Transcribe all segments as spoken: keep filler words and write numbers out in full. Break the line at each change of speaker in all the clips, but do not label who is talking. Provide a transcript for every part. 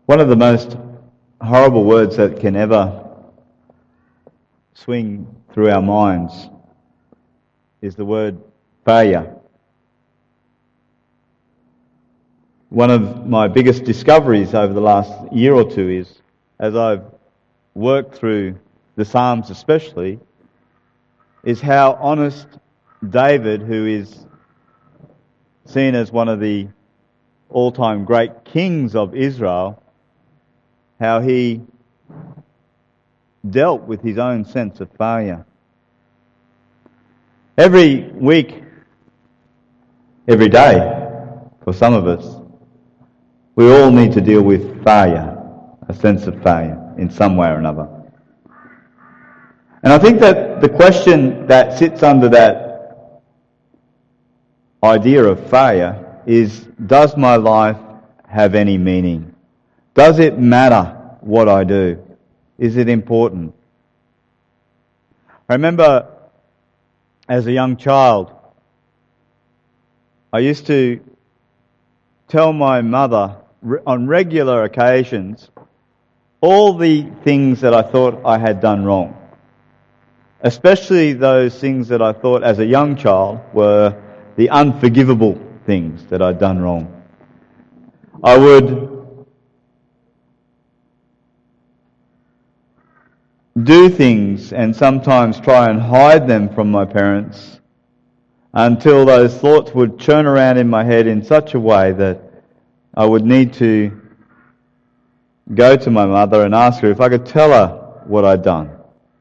One of the most horrible words that can ever swing through our minds is the word failure. One of my biggest discoveries over the last year or two is, as I've worked through the Psalms especially, is how honest David, who is seen as one of the all-time great kings of Israel, how he dealt with his own sense of failure. Every week, every day, for some of us, we all need to deal with failure, a sense of failure in some way or another. And I think that the question that sits under that idea of failure is, does my life have any meaning? Does it matter what I do? Is it important? I remember as a young child, I used to tell my mother on regular occasions all the things that I thought I had done wrong. Especially those things that I thought as a young child were the unforgivable things that I'd done wrong. I would do things and sometimes try and hide them from my parents until those thoughts would churn around in my head in such a way that I would need to go to my mother and ask her if I could tell her what I'd done.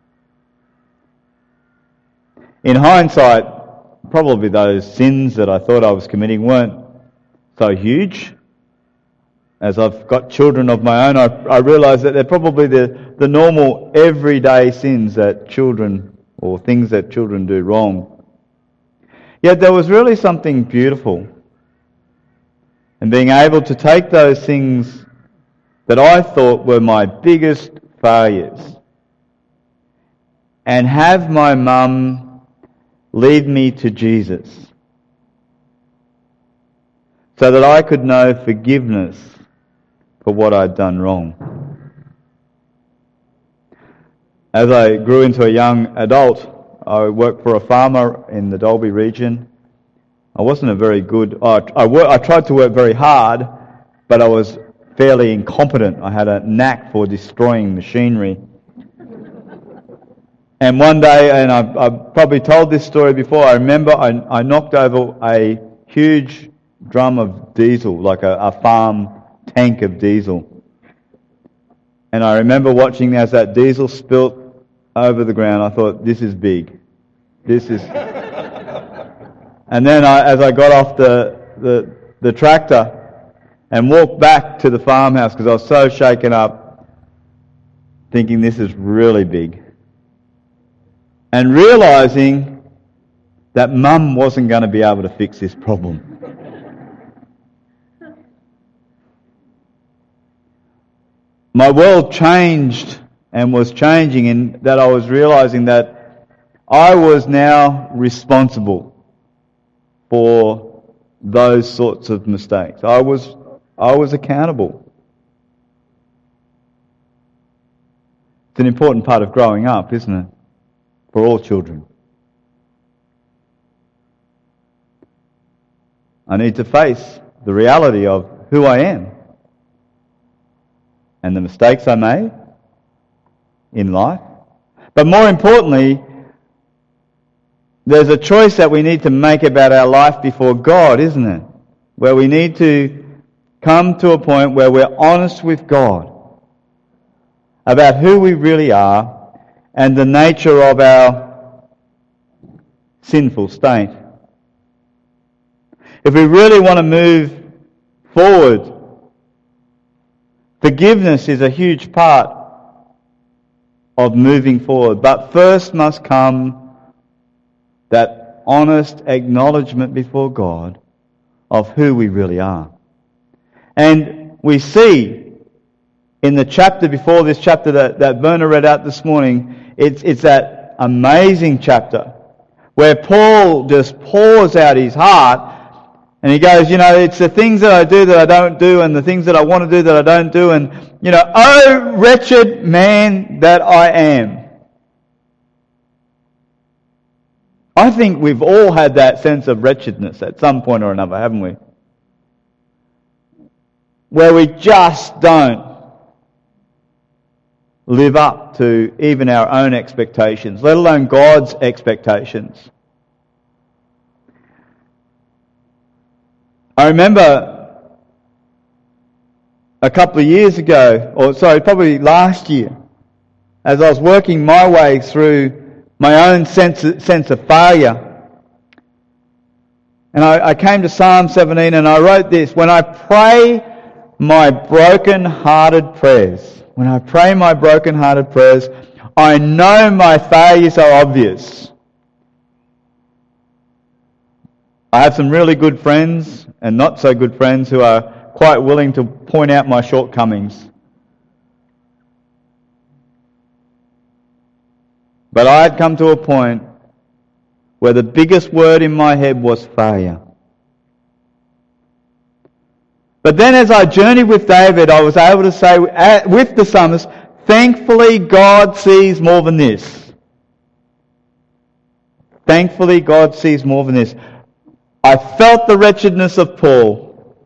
In hindsight, probably those sins that I thought I was committing weren't so huge. As I've got children of my own, I, I realise that they're probably the, the normal everyday sins that children, or things that children do wrong. Yet there was really something beautiful in being able to take those things that I thought were my biggest failures and have my mum lead me to Jesus so that I could know forgiveness for what I'd done wrong. As I grew into a young adult, I worked for a farmer in the Dalby region. I wasn't a very good... I, I, work, I tried to work very hard, but I was fairly incompetent. I had a knack for destroying machinery. And one day, and I've, I've probably told this story before, I remember I, I knocked over a huge drum of diesel, like a, a farm tank of diesel. And I remember watching as that diesel spilt over the ground. I thought, this is big. This is... And then I, as I got off the, the, the tractor and walked back to the farmhouse, because I was so shaken up, thinking this is really big. And realising that Mum wasn't going to be able to fix this problem. My world changed and was changing in that I was realising that I was now responsible for those sorts of mistakes. I was I was accountable. It's an important part of growing up, isn't it? For all children. I need to face the reality of who I am and the mistakes I made in life. But more importantly, there's a choice that we need to make about our life before God, isn't it? Where we need to come to a point where we're honest with God about who we really are and the nature of our sinful state. If we really want to move forward, forgiveness is a huge part of moving forward. But first must come that honest acknowledgement before God of who we really are. And we see in the chapter before this chapter that, that Werner read out this morning, it's, it's that amazing chapter where Paul just pours out his heart And he goes, you know, it's the things that I do that I don't do, and the things that I want to do that I don't do, and, you know, oh, wretched man that I am. I think we've all had that sense of wretchedness at some point or another, haven't we? Where we just don't live up to even our own expectations, let alone God's expectations. I remember a couple of years ago, or sorry, probably last year, as I was working my way through my own sense of, sense of failure, and I, I came to Psalm seventeen and I wrote this: when I pray my broken-hearted prayers, when I pray my broken-hearted prayers, I know my failures are obvious. I have some really good friends and not so good friends who are quite willing to point out my shortcomings. But I had come to a point where the biggest word in my head was failure. But then as I journeyed with David, I was able to say with the psalmist, thankfully God sees more than this. Thankfully God sees more than this. I felt the wretchedness of Paul.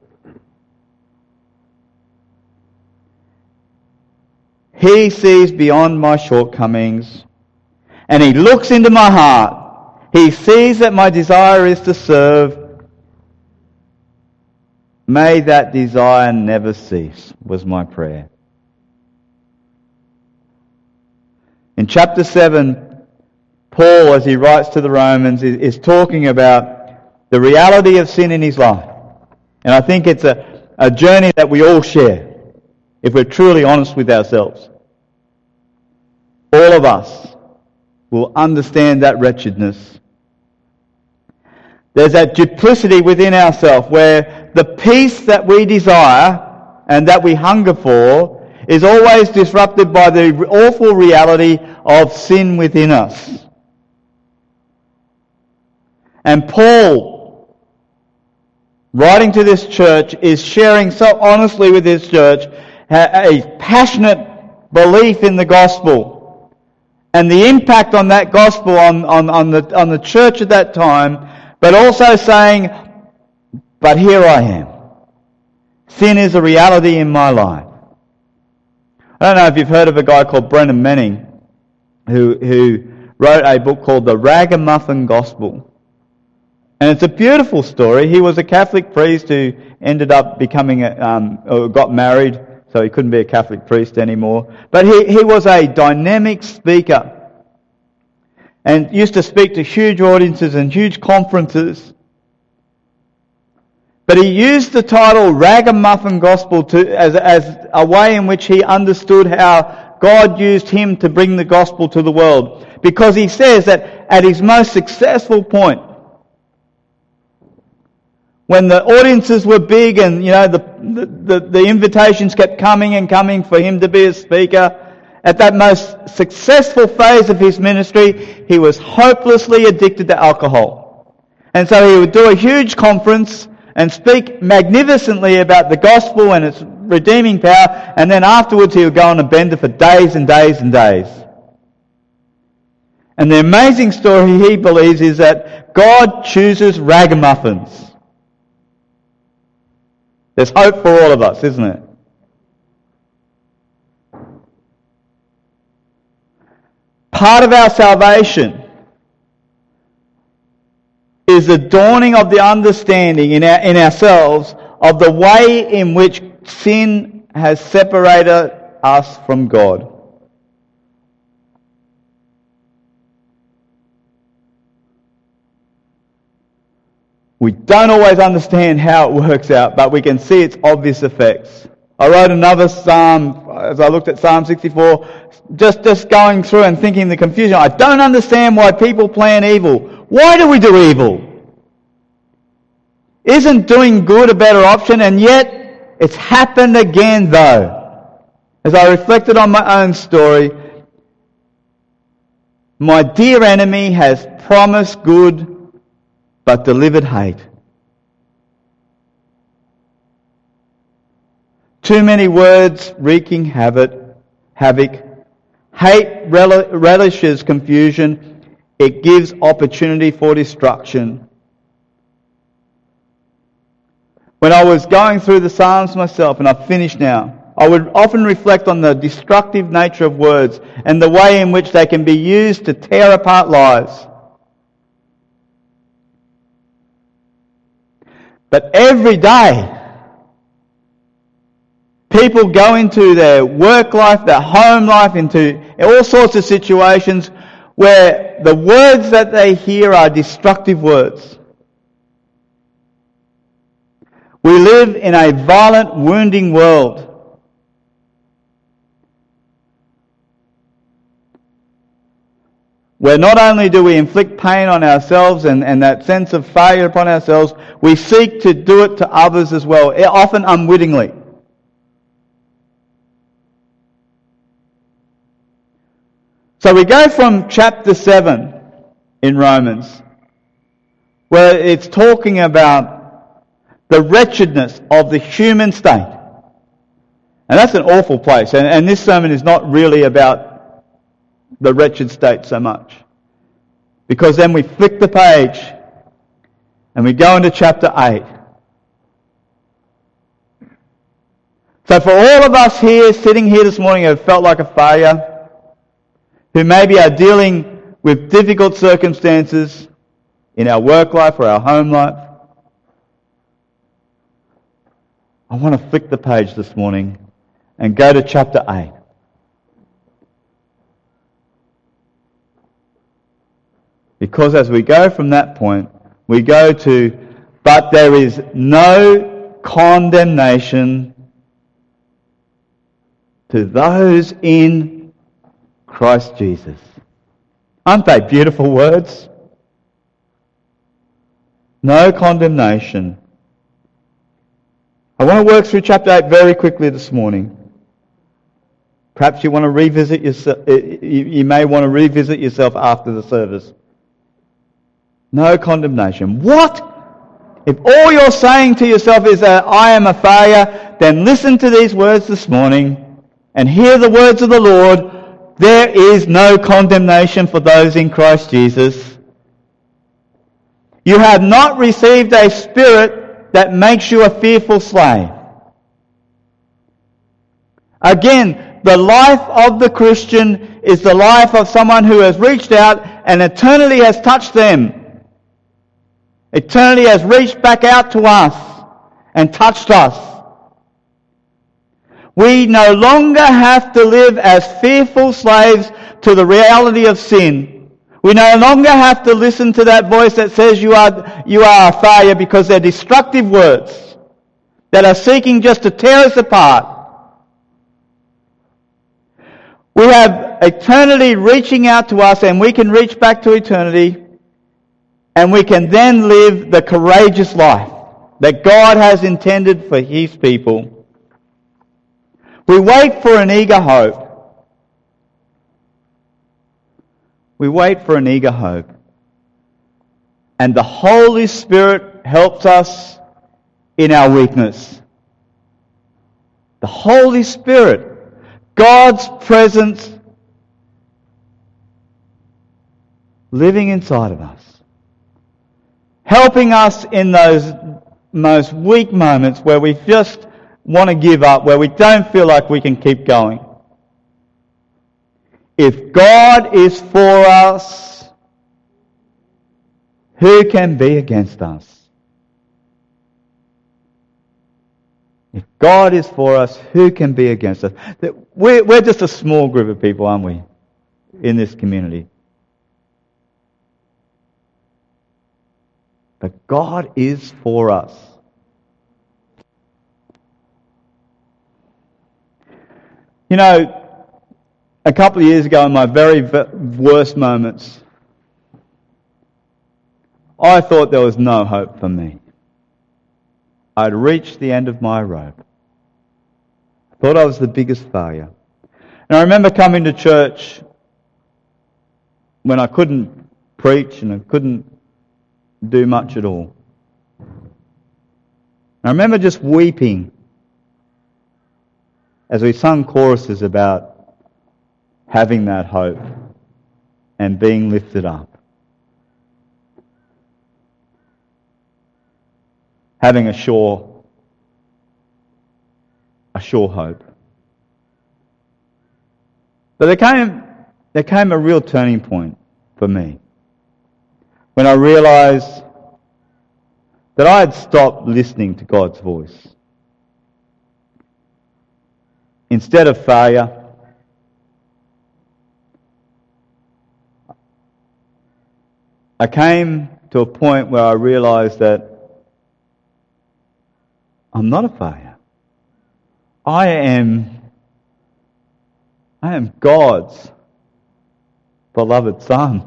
He sees beyond my shortcomings, and He looks into my heart. He sees that my desire is to serve. May that desire never cease, was my prayer. In chapter seven, Paul, as he writes to the Romans, is talking about the reality of sin in his life. And I think it's a, a journey that we all share, if we're truly honest with ourselves. All of us will understand that wretchedness. There's that duplicity within ourselves where the peace that we desire and that we hunger for is always disrupted by the awful reality of sin within us. And Paul, writing to this church, is sharing so honestly with this church a passionate belief in the gospel and the impact on that gospel on, on, on, the, on the church at that time, but also saying, but here I am. Sin is a reality in my life. I don't know if you've heard of a guy called Brennan Manning who, who wrote a book called The Ragamuffin Gospel. And it's a beautiful story. He was a Catholic priest who ended up becoming, a, um, or got married, so he couldn't be a Catholic priest anymore. But he, he was a dynamic speaker and used to speak to huge audiences and huge conferences. But he used the title Ragamuffin Gospel to, as, as a way in which he understood how God used him to bring the gospel to the world. Because he says that at his most successful point, when the audiences were big and, you know, the, the, the invitations kept coming and coming for him to be a speaker, at that most successful phase of his ministry, he was hopelessly addicted to alcohol. And so he would do a huge conference and speak magnificently about the gospel and its redeeming power, and then afterwards he would go on a bender for days and days and days. And the amazing story, he believes, is that God chooses ragamuffins. There's hope for all of us, isn't it? Part of our salvation is the dawning of the understanding in our, in ourselves of the way in which sin has separated us from God. We don't always understand how it works out, but we can see its obvious effects. I wrote another psalm, as I looked at Psalm sixty-four, just, just going through and thinking the confusion. I don't understand why people plan evil. Why do we do evil? Isn't doing good a better option? And yet, it's happened again though. As I reflected on my own story, my dear enemy has promised good but delivered hate. Too many words wreaking havoc. havoc. Hate rel- relishes confusion. It gives opportunity for destruction. When I was going through the Psalms myself, and I've finished now, I would often reflect on the destructive nature of words and the way in which they can be used to tear apart lives. But every day, people go into their work life, their home life, into all sorts of situations where the words that they hear are destructive words. We live in a violent, wounding world. Where not only do we inflict pain on ourselves and, and that sense of failure upon ourselves, we seek to do it to others as well, often unwittingly. So we go from chapter seven in Romans, where it's talking about the wretchedness of the human state. And that's an awful place. And, and this sermon is not really about the wretched state so much. Because then we flick the page and we go into chapter eight. So for all of us here, sitting here this morning who have felt like a failure, who maybe are dealing with difficult circumstances in our work life or our home life, I want to flick the page this morning and go to chapter eight. Because as we go from that point, we go to, but there is no condemnation to those in Christ Jesus. Aren't they beautiful words? No condemnation. I want to work through chapter eight very quickly this morning. Perhaps you want to revisit yourself, you may want to revisit yourself after the service. No condemnation. What? If all you're saying to yourself is that I am a failure, then listen to these words this morning and hear the words of the Lord. There is no condemnation for those in Christ Jesus. You have not received a spirit that makes you a fearful slave. Again, the life of the Christian is the life of someone who has reached out and eternity has touched them. Eternity has reached back out to us and touched us. We no longer have to live as fearful slaves to the reality of sin. We no longer have to listen to that voice that says you are, you are a failure, because they're destructive words that are seeking just to tear us apart. We have eternity reaching out to us, and we can reach back to eternity. And we can then live the courageous life that God has intended for His people. We wait for an eager hope. We wait for an eager hope. And the Holy Spirit helps us in our weakness. The Holy Spirit, God's presence, living inside of us, helping us in those most weak moments where we just want to give up, where we don't feel like we can keep going. If God is for us, who can be against us? If God is for us, who can be against us? We're, we're just a small group of people, aren't we, in this community? But God is for us. You know, a couple of years ago, in my very worst moments, I thought there was no hope for me. I'd reached the end of my rope. I thought I was the biggest failure. And I remember coming to church when I couldn't preach and I couldn't do much at all. I remember just weeping as we sung choruses about having that hope and being lifted up. Having a sure, a sure hope. But there came, there came a real turning point for me when I realised that I had stopped listening to God's voice. Instead of failure, I came to a point where I realised that I'm not a failure. I am, I am God's beloved Son.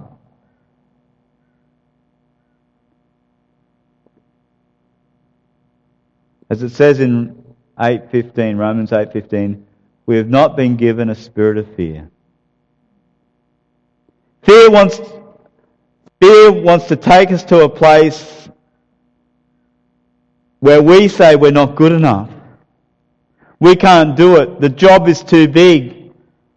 As it says in eight fifteen, Romans eight fifteen, we have not been given a spirit of fear. Fear wants, fear wants to take us to a place where we say we're not good enough. We can't do it. The job is too big.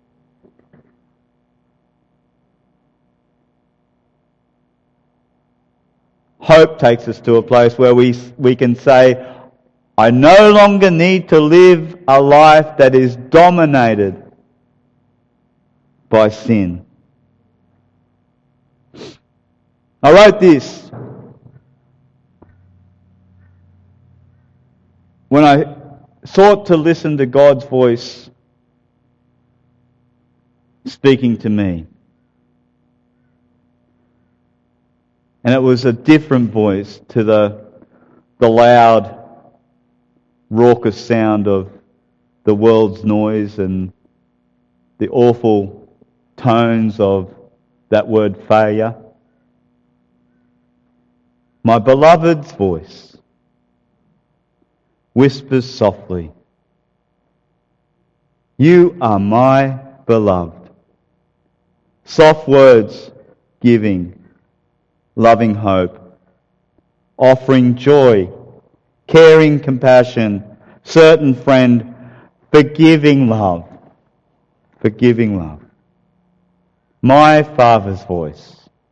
Hope takes us to a place where we, we can say, I no longer need to live a life that is dominated by sin. I wrote this. When I sought to listen to God's voice speaking to me. And it was a different voice to the, the loud, raucous sound of the world's noise and the awful tones of that word failure. My beloved's voice whispers softly, you are my beloved. Soft words giving, loving hope, offering joy, caring compassion, certain friend, forgiving love. Forgiving love. My Father's voice.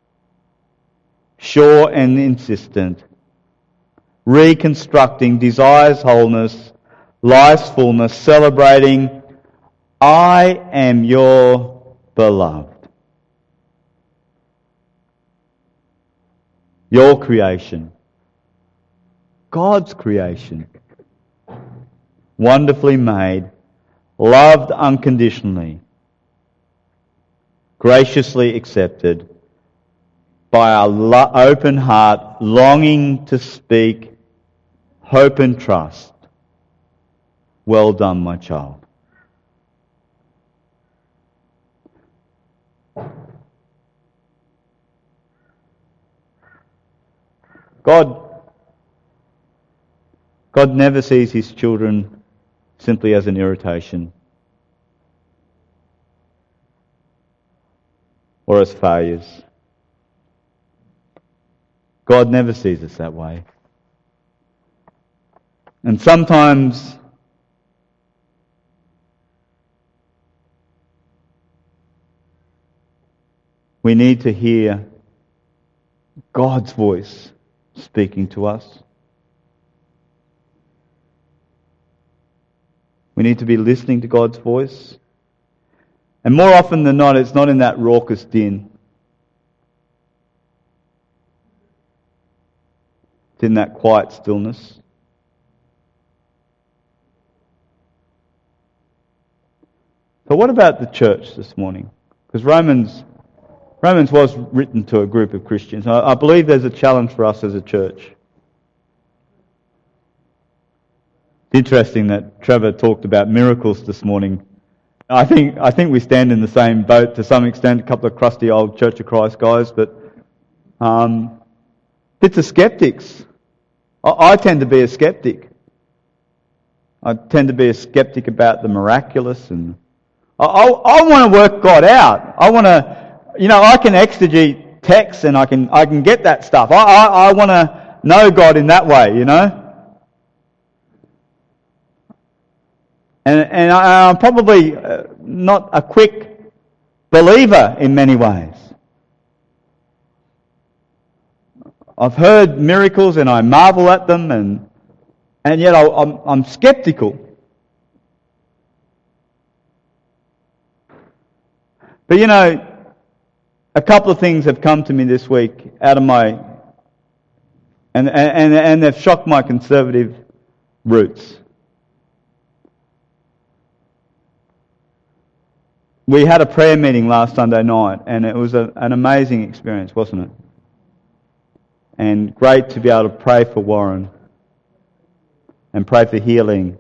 Sure and insistent. Reconstructing desire's wholeness, life's fullness, celebrating, I am your beloved. Your creation. God's creation, wonderfully made, loved unconditionally, graciously accepted by a lo- open heart, longing to speak hope and trust. Well done, my child. God God never sees his children simply as an irritation or as failures. God never sees us that way. And sometimes we need to hear God's voice speaking to us. We need to be listening to God's voice. And more often than not, it's not in that raucous din. It's in that quiet stillness. But what about the church this morning? Because Romans, Romans was written to a group of Christians. I, I believe there's a challenge for us as a church. It's interesting that Trevor talked about miracles this morning. I think I think we stand in the same boat to some extent, a couple of crusty old Church of Christ guys, but um, it's a skeptics. I, I tend to be a skeptic. I tend to be a skeptic about the miraculous, and I, I, I want to work God out. I want to, you know, I can exegete texts and I can I can get that stuff. I I, I want to know God in that way, you know. And, and I, I'm probably uh, not a quick believer in many ways. I've heard miracles and I marvel at them, and and yet I, I'm, I'm skeptical. But you know, a couple of things have come to me this week out of my, and and and they've shocked my conservative roots. We had a prayer meeting last Sunday night, and it was a, an amazing experience, wasn't it? And great to be able to pray for Warren and pray for healing.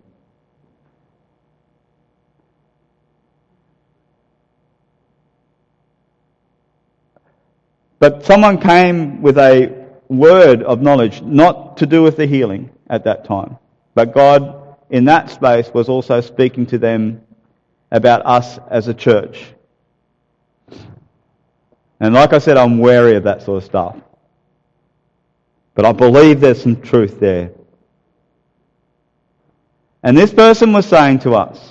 But someone came with a word of knowledge, not to do with the healing at that time, but God in that space was also speaking to them about us as a church. And like I said, I'm wary of that sort of stuff. But I believe there's some truth there. And this person was saying to us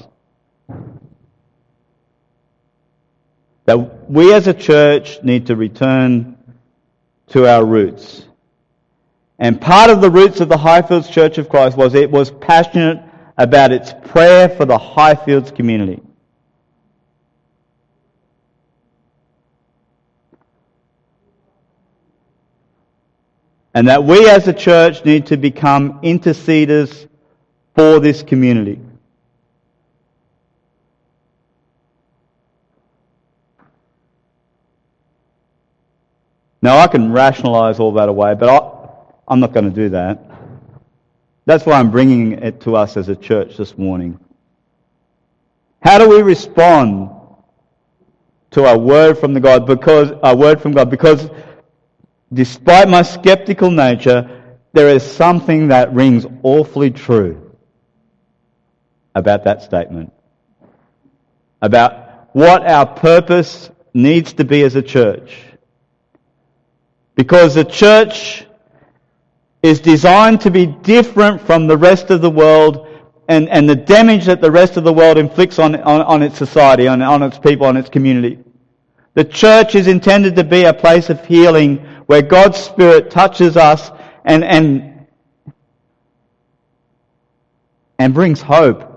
that we as a church need to return to our roots. And part of the roots of the Highfields Church of Christ was it was passionate about its prayer for the Highfields community. And that we as a church need to become interceders for this community. Now I can rationalise all that away, but I, I'm not going to do that. That's why I'm bringing it to us as a church this morning. How do we respond to a word from the God? Because a word from God, because despite my skeptical nature, there is something that rings awfully true about that statement. About what our purpose needs to be as a church. Because the church is designed to be different from the rest of the world, and, and the damage that the rest of the world inflicts on, on, on its society, on, on its people, on its community. The church is intended to be a place of healing where God's Spirit touches us and and and brings hope.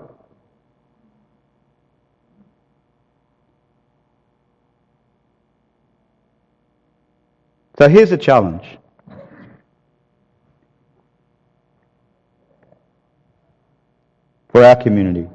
So here's a challenge. For our community.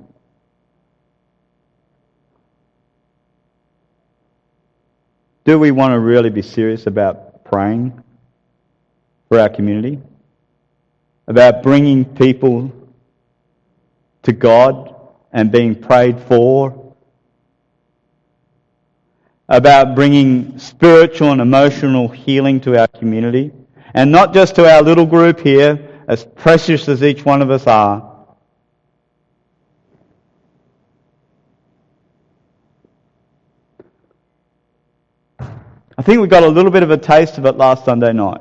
Do we want to really be serious about praying for our community? About bringing people to God and being prayed for? About bringing spiritual and emotional healing to our community? And not just to our little group here, as precious as each one of us are. I think we got a little bit of a taste of it last Sunday night.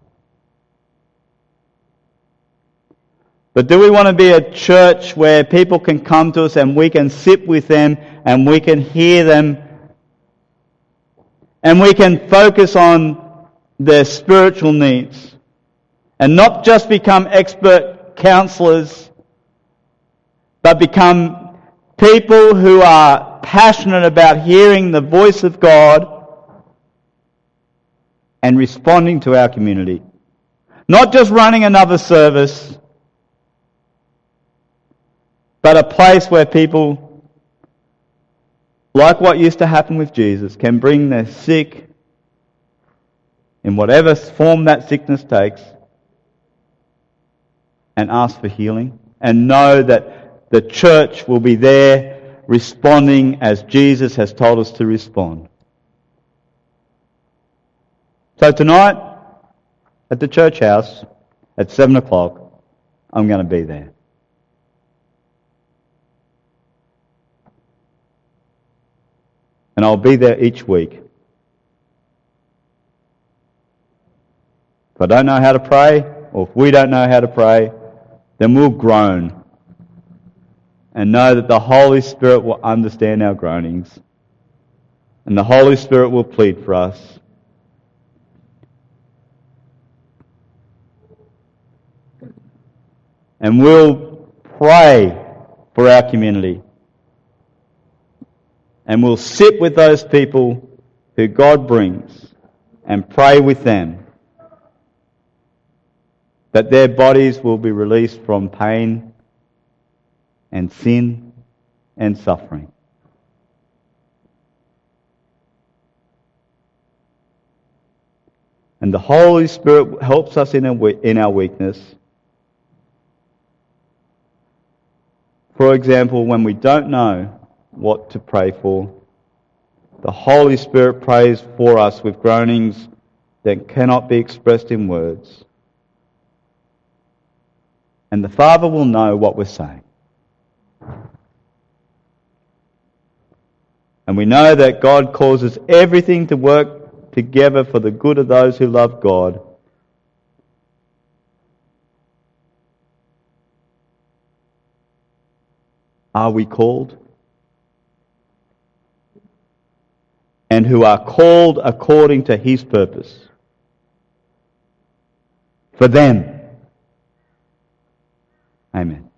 But do we want to be a church where people can come to us and we can sit with them and we can hear them and we can focus on their spiritual needs and not just become expert counsellors, but become people who are passionate about hearing the voice of God and responding to our community. Not just running another service, but a place where people, like what used to happen with Jesus, can bring their sick, in whatever form that sickness takes, and ask for healing, and know that the church will be there responding as Jesus has told us to respond. So tonight, at the church house, at seven o'clock, I'm going to be there. And I'll be there each week. If I don't know how to pray, or if we don't know how to pray, then we'll groan. and know that the Holy Spirit will understand our groanings, and the Holy Spirit will plead for us. And we'll pray for our community. And we'll sit with those people who God brings and pray with them that their bodies will be released from pain and sin and suffering. And the Holy Spirit helps us in our, in our weakness. For example, when we don't know what to pray for, the Holy Spirit prays for us with groanings that cannot be expressed in words. And the Father will know what we're saying. And we know that God causes everything to work together for the good of those who love God. Are we called? And who are called according to His purpose. For them. Amen.